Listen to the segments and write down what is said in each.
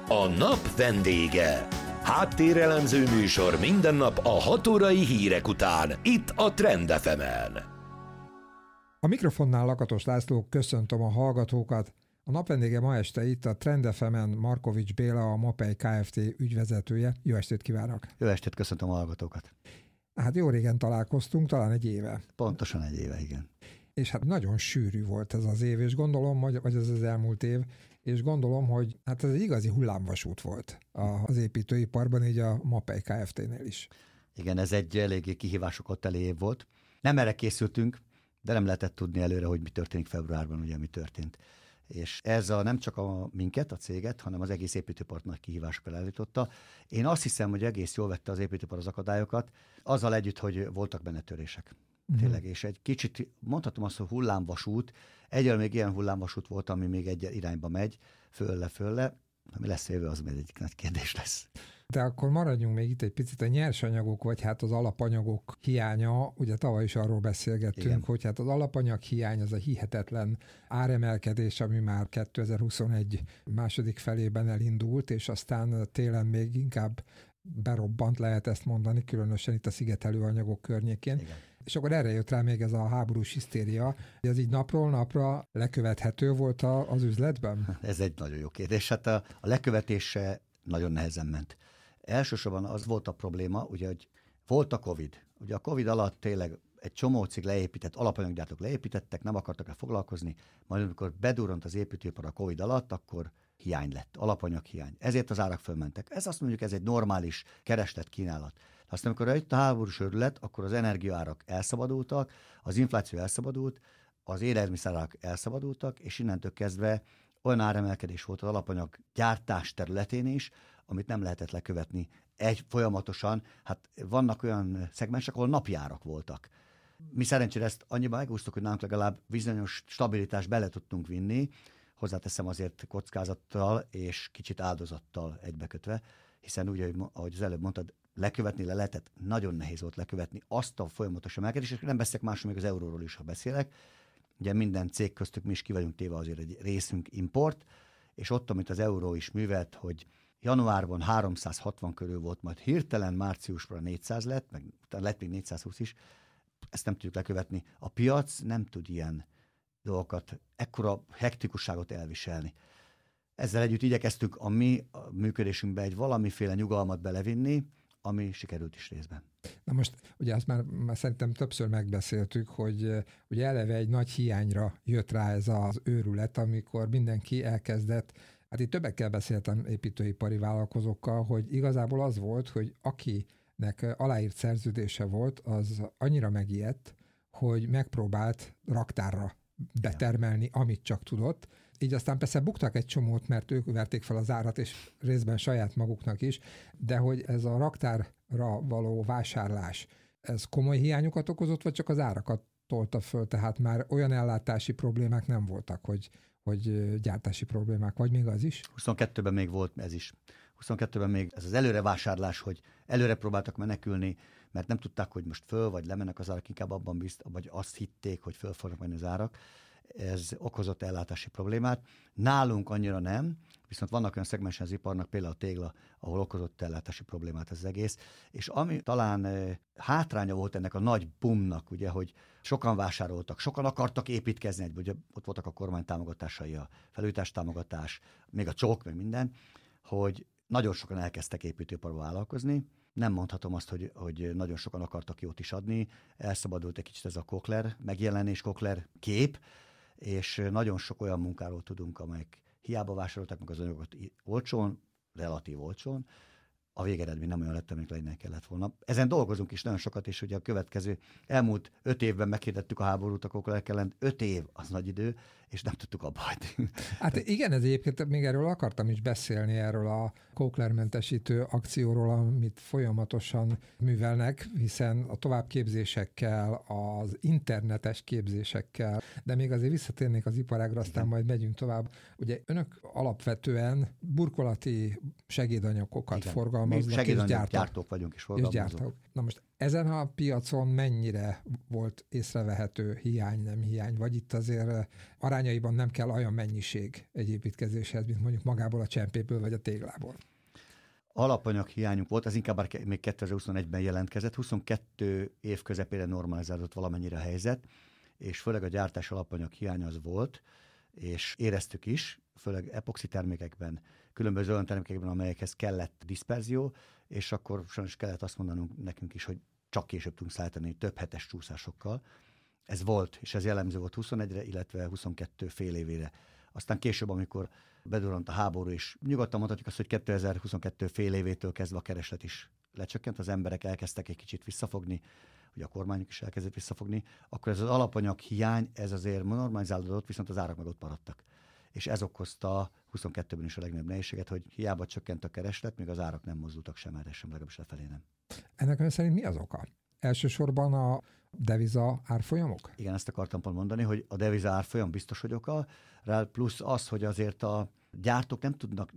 A nap vendége. Háttérelemző műsor minden nap a 6 órai hírek után, itt a Trend FM-en. A mikrofonnál Lakatos László, köszöntöm a hallgatókat. A nap vendége ma este itt a Trend FM-en Markovics Béla, a Mapei Kft. Ügyvezetője. Jó estét kívánok! Jó estét, köszöntöm a hallgatókat! Hát jó régen találkoztunk, talán egy éve. Pontosan egy éve, igen. És hát nagyon sűrű volt ez az év, és gondolom, vagy ez az elmúlt év, és gondolom, hogy hát ez egy igazi hullámvasút volt az építőiparban, így a Mapei Kft-nél is. Igen, ez egy eléggé kihívásokat teli év volt. Nem erre készültünk, de nem lehetett tudni előre, hogy mi történik februárban, ugye mi történt. És ez nem csak minket, a céget, hanem az egész építőipart nagy kihívásokkal eljutotta. Én azt hiszem, hogy egész jól vette az építőipar az akadályokat, azzal együtt, hogy voltak benne törések. Tényleg, és egy kicsit, mondhatom azt, hogy hullámvasút, egyelőre még ilyen hullámvasút volt, ami még egy irányba megy, fölle, ami lesz jövő, az még egy nagy kérdés lesz. De akkor maradjunk még itt egy picit a nyersanyagok, vagy hát az alapanyagok hiánya, ugye tavaly is arról beszélgettünk, igen, hogy hát az alapanyag hiány, az a hihetetlen áremelkedés, ami már 2021 második felében elindult, és aztán télen még inkább berobbant, lehet ezt mondani, különösen itt a szigetelő anyagok környékén. Igen. És akkor erre jött rá még ez a háborús hisztéria, hogy ez így napról napra lekövethető volt az üzletben? Ez egy nagyon jó kérdés. Hát a lekövetése nagyon nehezen ment. Elsősorban az volt a probléma, ugye, hogy volt a Covid. Ugye a Covid alatt tényleg egy csomó cég leépített, alapanyaggyártók leépítettek, nem akartak el foglalkozni, majd amikor bedurrant az építőipar a Covid alatt, akkor hiány lett, alapanyaghiány. Ezért az árak fölmentek. Ez azt mondjuk, ez egy normális kereslet-kínálat. Aztán amikor jött a háborús őrület, akkor az energiaárak elszabadultak, az infláció elszabadult, az élelmiszerárak elszabadultak, és innentől kezdve olyan áremelkedés volt az alapanyag gyártás területén is, amit nem lehetett lekövetni folyamatosan. Hát vannak olyan szegmensek, ahol napjárak voltak. Mi szerencsére ezt annyiban megúsztuk, hogy nálunk legalább bizonyos stabilitást bele tudtunk vinni, hozzáteszem azért kockázattal és kicsit áldozattal egybekötve, hiszen úgy, ahogy az előbb mondtad, lekövetni lehetett, nagyon nehéz volt lekövetni azt a folyamatos emelkedést, és nem beszélek másról, még az euróról is, ha beszélek. Ugye minden cég köztük mi is ki vagyunk téve azért egy részünk import, és ott, amit az euró is művelt, hogy januárban 360 körül volt, majd hirtelen márciusra 400 lett, meg utána lett még 420 is, ezt nem tudjuk lekövetni. A piac nem tud ilyen dolgokat, ekkora hektikusságot elviselni. Ezzel együtt igyekeztünk a mi működésünkbe egy valamiféle nyugalmat belevinni, ami sikerült is részben. Na most, ugye azt már szerintem többször megbeszéltük, hogy ugye eleve egy nagy hiányra jött rá ez az őrület, amikor mindenki elkezdett, hát itt többekkel beszéltem építőipari vállalkozókkal, hogy igazából az volt, hogy akinek aláírt szerződése volt, az annyira megijedt, hogy megpróbált raktárra betermelni, amit csak tudott. Így aztán persze buktak egy csomót, mert ők verték fel az árat, és részben saját maguknak is, de hogy ez a raktárra való vásárlás, ez komoly hiányokat okozott, vagy csak az árakat tolta föl, tehát már olyan ellátási problémák nem voltak, hogy gyártási problémák, vagy még az is? 22-ben még volt ez is. 22-ben még ez az előrevásárlás, hogy előre próbáltak menekülni, mert nem tudták, hogy most föl vagy lemennek az árak, inkább abban vagy azt hitték, hogy föl fognak menni az árak. Ez okozott ellátási problémát. Nálunk annyira nem, viszont vannak olyan szegmensen az iparnak, például a tégla, ahol okozott ellátási problémát ez az egész. És ami talán hátránya volt ennek a nagy boomnak, ugye, hogy sokan vásároltak, sokan akartak építkezni, ugye ott voltak a kormány támogatásai, a felújítás támogatás, még a csók, meg minden, hogy nagyon sokan elkezdtek építőiparba vállalkozni. Nem mondhatom azt, hogy nagyon sokan akartak jót is adni. Elszabadult egy kicsit ez a Kokler megjelenés, Kokler kép, és nagyon sok olyan munkáról tudunk, amelyek hiába vásárolták meg az anyagokat olcsón, relatív olcsón, a végeredmény nem olyan lett, amelyik lenne kellett volna. Ezen dolgozunk is nagyon sokat, és ugye a következő elmúlt 5 évben meghirdettük a háborút a Kokler ellen. 5 év az nagy idő, és nem tudtuk abba hagyni. Hát igen, ez egyébként még erről akartam is beszélni, erről a Kokler-mentesítő akcióról, amit folyamatosan művelnek, hiszen a továbbképzésekkel, az internetes képzésekkel, de még azért visszatérnék az iparágra, aztán majd megyünk tovább. Ugye önök alapvetően burkolati segédanyagokat forgalmaznak és gyártók vagyunk és forgalmazók. Na most ezen a piacon mennyire volt észrevehető hiány, nem hiány, vagy itt azért arányaiban nem kell olyan mennyiség egy építkezéshez, mint mondjuk magából a csempéből vagy a téglából? Alapanyag hiányunk volt, ez inkább még 2021-ben jelentkezett, 22 év közepére normalizálódott valamennyire a helyzet, és főleg a gyártás alapanyag hiány az volt, és éreztük is, főleg epoxi termékekben, különböző olyan termékekben, amelyekhez kellett diszperzió, és akkor sajnos kellett azt mondanunk nekünk is, hogy csak később tudunk szállítani több hetes csúszásokkal. Ez volt, és ez jellemző volt 21-re, illetve 22 fél évére. Aztán később, amikor bedurrant a háború is, nyugodtan mondhatjuk azt, hogy 2022 fél évétől kezdve a kereslet is lecsökkent, az emberek elkezdtek egy kicsit visszafogni, hogy a kormányok is elkezdett visszafogni, akkor ez az alapanyag hiány, ez azért normalizálódott, viszont az árak meg ott maradtak. És ez okozta 22-ben is a legnagyobb nehézséget, hogy hiába csökkent a kereslet, még az árak nem mozdultak sem erre, sem legalábbis lefelé nem. Ennek ön szerint mi az oka? Elsősorban a deviza árfolyamok? Igen, ezt akartam pont mondani, hogy a deviza árfolyam biztos, hogy oka, plusz az, hogy azért a gyártók nem tudnak,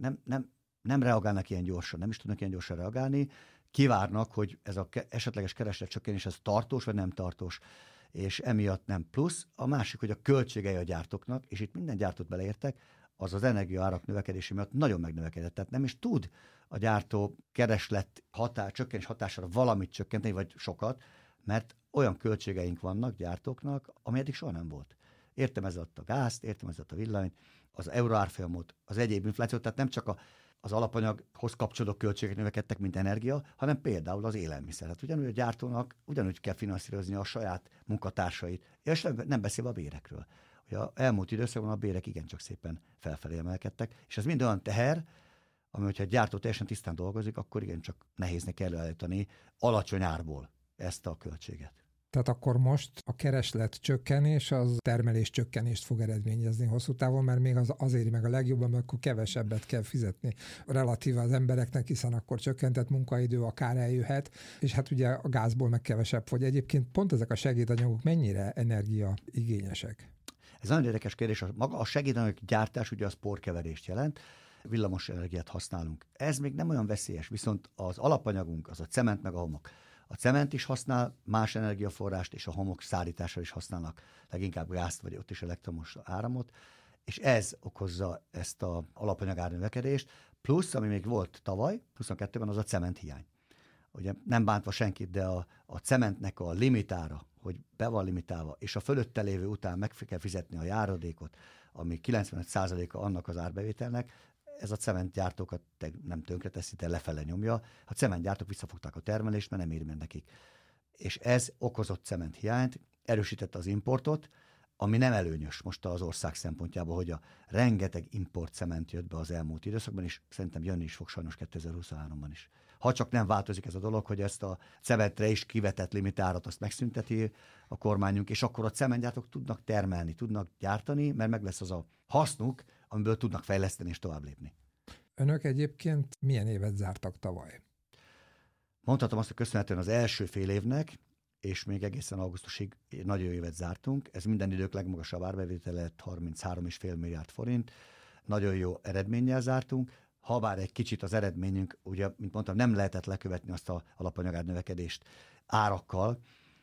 nem reagálnak ilyen gyorsan, nem is tudnak ilyen gyorsan reagálni, kivárnak, hogy ez a esetleges kereslet csökkenés, ez tartós vagy nem tartós, és emiatt nem plusz. A másik, hogy a költségei a gyártóknak, és itt minden gyártót beleértek, az energiaárak növekedése miatt nagyon megnövekedett. Tehát nem is tud a gyártó kereslet csökkenés hatására valamit csökkenteni, vagy sokat, mert olyan költségeink vannak gyártóknak, ami eddig soha nem volt. Értem ez alatt a gázt, értem ez alatt a villanyt, az euróárfolyamot, az egyéb inflációt, tehát nem csak az alapanyaghoz kapcsolódó költségek növekedtek, mint energia, hanem például az élelmiszer. Hát ugyanúgy a gyártónak ugyanúgy kell finanszírozni a saját munkatársait, és nem beszélve a bérekről. Ugye az elmúlt időszakban a bérek igencsak szépen felfelé emelkedtek, és ez mind olyan teher, ami, hogyha a gyártó teljesen tisztán dolgozik, akkor igencsak nehéznek előállítani alacsony árból ezt a költséget. Tehát akkor most a kereslet csökkenés az termelés csökkenést fog eredményezni hosszú távon, mert még az éri meg a legjobban, mert akkor kevesebbet kell fizetni relatíve az embereknek, hiszen akkor csökkentett munkaidő akár eljöhet, és hát ugye a gázból meg kevesebb fogy. Egyébként pont ezek a segédanyagok mennyire energiaigényesek? Ez nagyon érdekes kérdés. Maga a segédanyag gyártás ugye az porkeverést jelent, villamos energiát használunk. Ez még nem olyan veszélyes, viszont az alapanyagunk, az a cement meg a homok. A cement is használ más energiaforrást, és a homok szállításra is használnak leginkább gázt, vagy ott is elektromos áramot, és ez okozza ezt az alapanyagár növekedést, plusz, ami még volt tavaly, 22-ben, az a cement hiány. Ugye nem bántva senkit, de a cementnek a limitára, hogy be van limitálva, és a fölötte lévő után meg kell fizetni a járadékot, ami 95%-a annak az árbevételnek, ez a cementgyártókat nem tönkreteszi, de lefele nyomja. A cementgyártók visszafogták a termelést, mert nem éri meg nekik. És ez okozott cementhiányt, erősítette az importot, ami nem előnyös most az ország szempontjából, hogy a rengeteg import cement jött be az elmúlt időszakban, és szerintem jönni is fog sajnos 2023-ban is. Ha csak nem változik ez a dolog, hogy ezt a cementre is kivetett limitárat azt megszünteti a kormányunk, és akkor a cementgyártók tudnak termelni, tudnak gyártani, mert meg lesz az a hasznuk, amiből tudnak fejleszteni és tovább lépni. Önök egyébként milyen évet zártak tavaly? Mondhatom azt, hogy köszönhetően az első fél évnek, és még egészen augusztusig nagyon jó évet zártunk. Ez minden idők legmagasabb árbevétele lett 33,5 milliárd forint. Nagyon jó eredménnyel zártunk. Habár egy kicsit az eredményünk, ugye, mint mondtam, nem lehetett lekövetni azt a alapanyagár növekedést árakkal,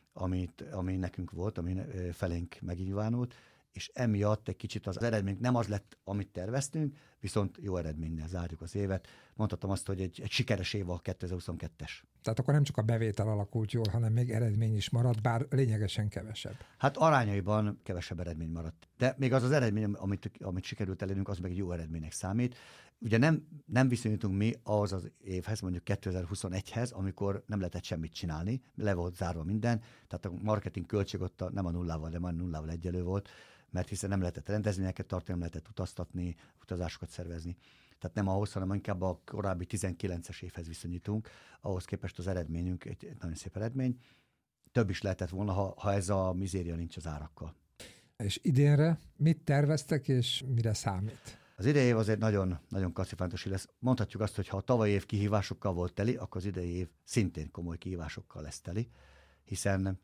ami nekünk volt, ami felénk megnyilvánult, és emiatt egy kicsit az eredmény nem az lett, amit terveztünk, viszont jó eredménnyel zárjuk az évet. Mondhatom azt, hogy egy sikeres év a 2022-es. Tehát akkor nem csak a bevétel alakult jól, hanem még eredmény is maradt, bár lényegesen kevesebb. Hát arányaiban kevesebb eredmény maradt. De még az eredmény, amit sikerült elérnünk, az meg egy jó eredménynek számít. Ugye nem viszonyítunk mi ahhoz az évhez, mondjuk 2021-hez, amikor nem lehetett semmit csinálni, le volt zárva minden, tehát a marketing költség ott nem a nullával, de már nullával egyelő volt, mert hiszen nem lehetett rendezvényeket tartani, nem lehetett utaztatni, utazásokat szervezni. Tehát nem ahhoz, hanem inkább a korábbi 19-es évhez viszonyítunk, ahhoz képest az eredményünk egy nagyon szép eredmény. Több is lehetett volna, ha ez a mizéria nincs az árakkal. És idénre mit terveztek, és mire számít? Az idei év az egy nagyon, nagyon kacifántos lesz. Mondhatjuk azt, hogy ha a tavalyi év kihívásokkal volt teli, akkor az idei év szintén komoly kihívásokkal lesz teli, hiszen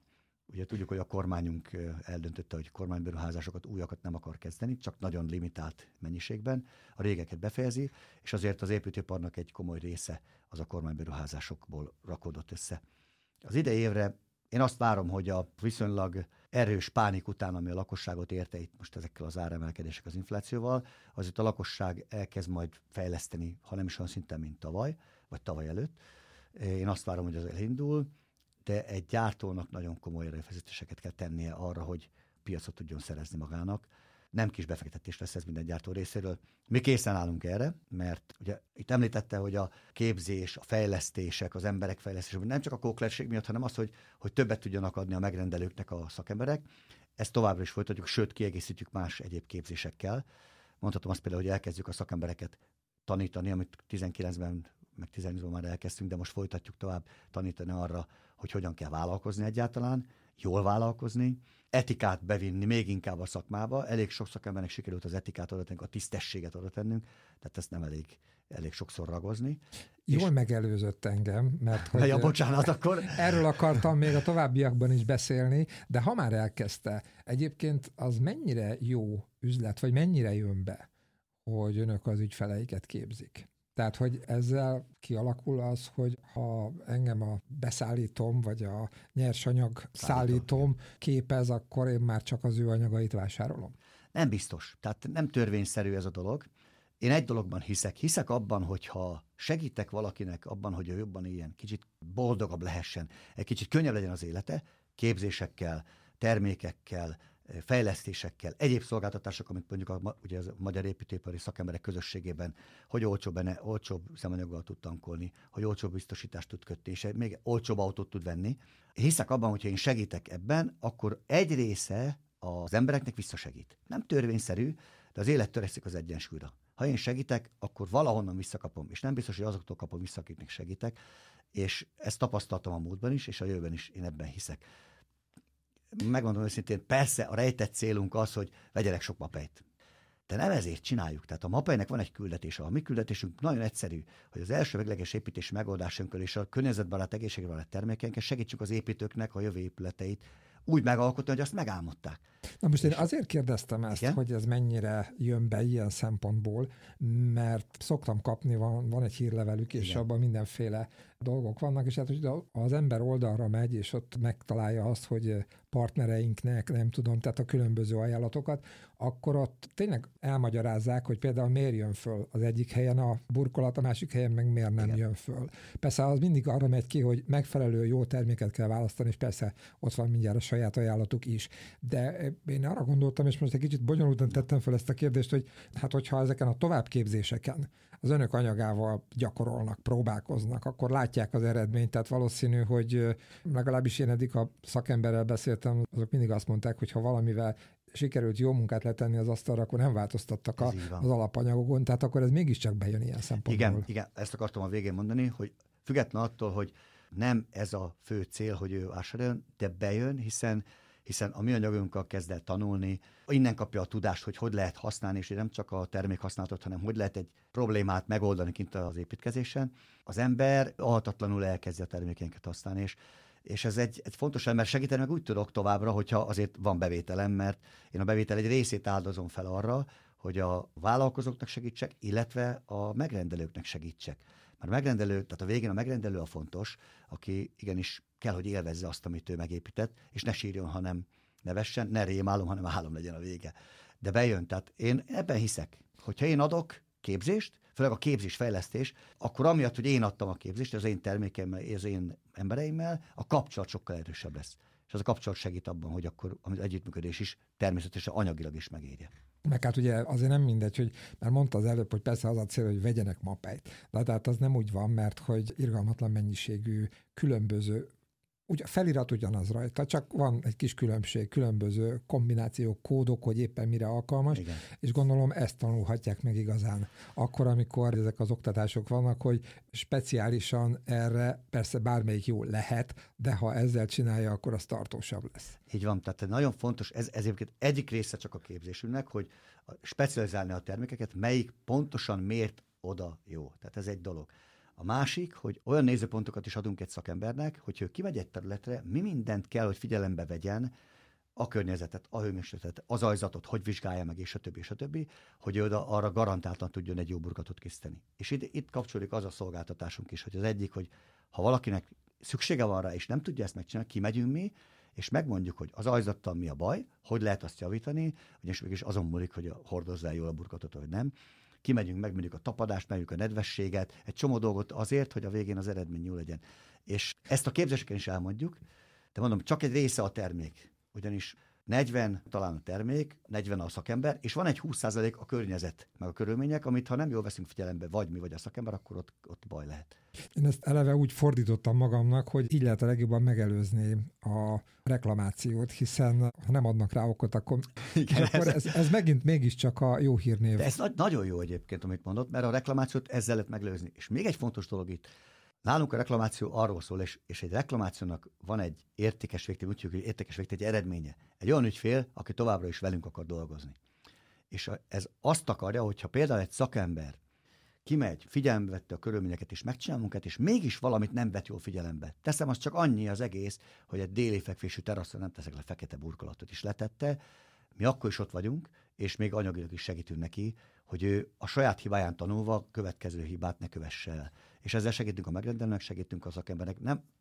Ugye tudjuk, hogy a kormányunk eldöntötte, hogy kormányberuházásokat, újakat nem akar kezdeni, csak nagyon limitált mennyiségben, a régeket befejezi, és azért az építőiparnak egy komoly része az a kormányberuházásokból rakódott össze. Az idei évre én azt várom, hogy a viszonylag erős pánik után, ami a lakosságot érte itt most ezekkel az áremelkedések az inflációval, azért a lakosság elkezd majd fejleszteni, ha nem is olyan szinten, mint tavaly, vagy tavaly előtt. Én azt várom, hogy az elindul, de egy gyártónak nagyon komoly erőfeszítéseket kell tennie arra, hogy piacot tudjon szerezni magának. Nem kis befektetés lesz ez minden gyártó részéről. Mi készen állunk erre, mert ugye itt említette, hogy a képzés, a fejlesztések, az emberek fejlesztése, nem csak a kóklerség miatt, hanem az, hogy többet tudjanak adni a megrendelőknek a szakemberek. Ezt továbbra is folytatjuk, sőt kiegészítjük más egyéb képzésekkel. Mondhatom azt például, hogy elkezdjük a szakembereket tanítani, amit 19-ben, meg 18-ban már elkezdtünk, de most folytatjuk tovább tanítani arra, hogy hogyan kell vállalkozni egyáltalán, jól vállalkozni, etikát bevinni még inkább a szakmába. Elég sok szakembernek sikerült az etikát oda tennünk, a tisztességet oda tennünk, tehát ezt nem elég sokszor ragozni. Jól megelőzött engem, mert hogy ja, bocsánat, akkor. Erről akartam még a továbbiakban is beszélni, de ha már elkezdte, egyébként az mennyire jó üzlet, vagy mennyire jön be, hogy önök az ügyfeleiket képzik? Tehát, hogy ezzel kialakul az, hogy ha engem a beszállítom, vagy a nyersanyag szállítom képez, akkor én már csak az ő anyagait vásárolom? Nem biztos. Tehát nem törvényszerű ez a dolog. Én egy dologban hiszek abban, hogyha segítek valakinek abban, hogy ő jobban éljen, kicsit boldogabb lehessen, egy kicsit könnyebb legyen az élete, képzésekkel, termékekkel, fejlesztésekkel, egyéb szolgáltatások, amit mondjuk ugye a magyar építőipari szakemberek közösségében, hogy olcsóbb üzemanyaggal tud tankolni, hogy olcsóbb biztosítást tud kötni, és még olcsóbb autót tud venni. Hiszek abban, hogyha én segítek ebben, akkor egy része az embereknek visszasegít. Nem törvényszerű, de az élet törekszik az egyensúlyra. Ha én segítek, akkor valahonnan visszakapom, és nem biztos, hogy azoktól kapom vissza, akiknek segítek, és ezt tapasztaltam a múltban is, és a jövőben is én ebben hiszek. Megmondom őszintén, persze a rejtett célunk az, hogy vegyenek sok mapeit. De nem ezért csináljuk. Tehát a mapeinek van egy küldetése. A mi küldetésünk nagyon egyszerű, hogy az első végleges építési megoldásunkkal és a környezetbarát, egészségbarát termékeinkkel segítsük az építőknek a jövő épületeit úgy megalkotni, hogy azt megálmodták. Na most én azért kérdeztem ezt, igen? Hogy ez mennyire jön be ilyen szempontból, mert szoktam kapni, van egy hírlevelük, és igen, abban mindenféle dolgok vannak, és hát, hogy az ember oldalra megy, és ott megtalálja azt, hogy partnereinknek, nem tudom, tehát a különböző ajánlatokat, akkor ott tényleg elmagyarázzák, hogy például miért jön föl az egyik helyen a burkolat, a másik helyen meg miért nem igen, jön föl. Persze az mindig arra megy ki, hogy megfelelő jó terméket kell választani, és persze ott van mindjárt a saját ajánlatuk is. De én arra gondoltam, és most egy kicsit bonyolultan tettem fel ezt a kérdést, hogy hát hogyha ezeken a továbbképzéseken az önök anyagával gyakorolnak, próbálkoznak, akkor látják az eredményt, tehát valószínű, hogy legalábbis én eddig a szakemberrel beszéltem, azok mindig azt mondták, hogy ha valamivel sikerült jó munkát letenni az asztalra, akkor nem változtattak az alapanyagokon, tehát akkor ez mégiscsak bejön ilyen szempontból. Igen, ezt akartam a végén mondani, hogy független attól, hogy nem ez a fő cél, hogy ő vásároljon, de bejön, hiszen a mi anyagunkkal kezd el tanulni, innen kapja a tudást, hogy lehet használni, és nem csak a termék használatot, hanem hogy lehet egy problémát megoldani kint az építkezésen. Az ember alhatatlanul elkezdi a termékeinket használni, és ez egy fontos, mert segíteni meg úgy tudok továbbra, hogyha azért van bevételem, mert én a bevétel egy részét áldozom fel arra, hogy a vállalkozóknak segítsek, illetve a megrendelőknek segítsek. Mert tehát a végén a megrendelő a fontos, aki igenis kell, hogy élvezze azt, amit ő megépített, és ne sírjon, hanem ne vessen, ne rémálom, hanem álom legyen a vége. De bejön, tehát én ebben hiszek. Hogyha én adok képzést, főleg a képzés-fejlesztés, akkor amiatt, hogy én adtam a képzést, az én termékeimmel, az én embereimmel, a kapcsolat sokkal erősebb lesz. És az a kapcsolat segít abban, hogy akkor az együttműködés is természetesen anyagilag is megérje. Meg hát ugye azért nem mindegy, hogy már mondta az előbb, hogy persze az a cél, hogy vegyenek mapeit. De tehát az nem úgy van, mert hogy irgalmatlan mennyiségű különböző, ugye felirat ugyanaz rajta, csak van egy kis különbség, különböző kombinációk, kódok, hogy éppen mire alkalmas, igen, és gondolom ezt tanulhatják meg igazán. Akkor, amikor ezek az oktatások vannak, hogy speciálisan erre persze bármelyik jó lehet, de ha ezzel csinálja, akkor az tartósabb lesz. Így van, tehát nagyon fontos, ez egyébként egyik része csak a képzésünknek, hogy specializálni a termékeket, melyik pontosan miért oda jó. Tehát ez egy dolog. A másik, hogy olyan nézőpontokat is adunk egy szakembernek, hogy ő kimegy egy területre, mi mindent kell, hogy figyelembe vegyen, a környezetet, a hőmérsékletet, az ajzatot, hogy vizsgálja meg, és a többi, hogy ő arra garantáltan tudjon egy jó burkolatot készíteni. És itt kapcsolódik az a szolgáltatásunk is, hogy az egyik, hogy ha valakinek szüksége van rá, és nem tudja ezt megcsinálni, kimegyünk mi, és megmondjuk, hogy az ajzattal mi a baj, hogy lehet azt javítani, ugyanis mégis azon múlik, hogy hordozza jól a burkolatot, vagy nem. Kimegyünk, megmondjuk a tapadást, megmondjuk a nedvességet, egy csomó dolgot azért, hogy a végén az eredmény jó legyen. És ezt a képzéseken is elmondjuk, de mondom, csak egy része a termék. Ugyanis 40 talán a termék, 40 a szakember, és van egy 20% a környezet, meg a körülmények, amit ha nem jól veszünk figyelembe, vagy mi, vagy a szakember, akkor ott baj lehet. Én ezt eleve úgy fordítottam magamnak, hogy így lehet a legjobban megelőzni a reklamációt, hiszen ha nem adnak rá okot, akkor, igen, akkor ez megint mégiscsak a jó hírnév. De ez nagyon jó egyébként, amit mondott, mert a reklamációt ezzel lehet megelőzni. És még egy fontos dolog itt, nálunk a reklamáció arról szól, és egy reklamációnak van egy értékes végtég, úgy hívjuk, hogy értékes végtég, egy eredménye. Egy olyan ügyfél, aki továbbra is velünk akar dolgozni. És ez azt akarja, hogyha például egy szakember kimegy, figyelembe vette a körülményeket, és megcsinál munkát, és mégis valamit nem vett jól figyelembe. Teszem, az csak annyi az egész, hogy egy déli fekvésű teraszon nem teszek le fekete burkolatot is letette, mi akkor is ott vagyunk, és még anyagilag is segítünk neki, hogy ő a saját hibáján tanulva következő hibát ne kövesse el. És ezzel segítünk a megrendelőnek, segítünk a szakembernek.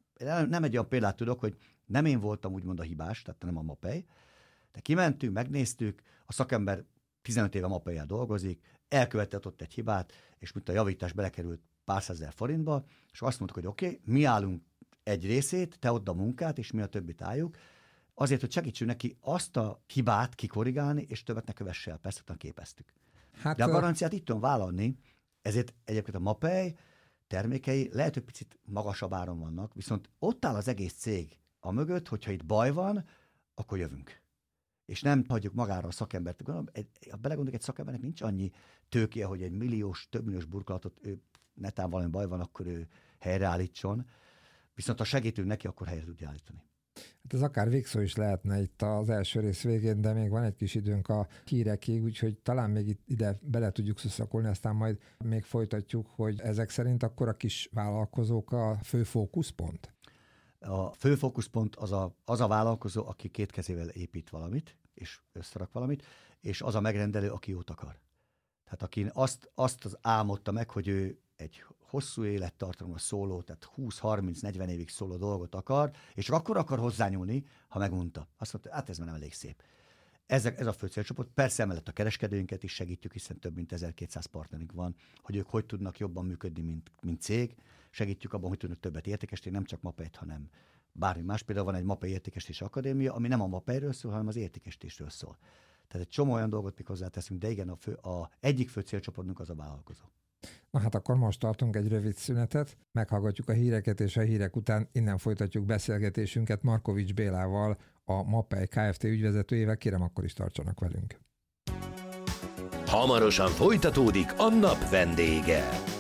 Nem egy olyan példát tudok, hogy nem én voltam úgymond a hibás, tehát nem a Mapei, de kimentünk, megnéztük, a szakember 15 éve Mapei-jel dolgozik, elkövetett ott egy hibát, és mint a javítás belekerült pár százezer forintba, és azt mondtuk, hogy oké, mi állunk egy részét, te odd a munkát, és mi a többit álljuk, azért, hogy segítsünk neki azt a hibát kikorrigálni, és többet ne kövesse el. Persze, utána képeztük. De a garanciát itt tudom vállalni, ezért egyébként a Mapei termékei lehet, hogy picit magasabb áron vannak, viszont ott áll az egész cég a mögött, hogyha itt baj van, akkor jövünk. És nem hagyjuk magára a szakembert. Ha belegondoljuk, egy szakembernek nincs annyi tőkéje, hogy egy milliós, több milliós burkolatot, ő netán valami baj van, akkor ő helyreállítson. Viszont ha segítünk neki, akkor helyre tudja állítani. Hát ez akár végszó is lehetne itt az első rész végén, de még van egy kis időnk a hírekig, úgyhogy talán még ide bele tudjuk szuszakolni, aztán majd még folytatjuk, hogy ezek szerint akkor a kis vállalkozók a fő fókuszpont? A fő fókuszpont az a vállalkozó, aki két kezével épít valamit, és összerak valamit, és az a megrendelő, aki jót akar. Tehát aki azt az álmodta meg, hogy ő egy hosszú élettartalomra szóló, tehát 20-30-40 évig szóló dolgot akar, és akkor akar hozzányúlni, ha megunta. Azt mondta, hát ez már nem elég szép. Ez a fő célcsoport. Persze emellett a kereskedőinket is segítjük, hiszen több mint 1200 partnerünk van, hogy ők hogy tudnak jobban működni, mint cég. Segítjük abban, hogy tudnak többet értékesíteni, nem csak Mapeit, hanem bármi más. Például van egy Mapei Értékesítési Akadémia, ami nem a Mapeiről szól, hanem az értékesítésről szól. Tehát egy csomó olyan dolgot még hozzáteszünk, de igen, egyik fő célcsoportunk az a vállalkozó. Na hát akkor most tartunk egy rövid szünetet, meghallgatjuk a híreket, és a hírek után innen folytatjuk beszélgetésünket Markovics Bélával, a Mapei Kft. Ügyvezetőjével. Kérem, akkor is tartsanak velünk. Hamarosan folytatódik a nap vendége.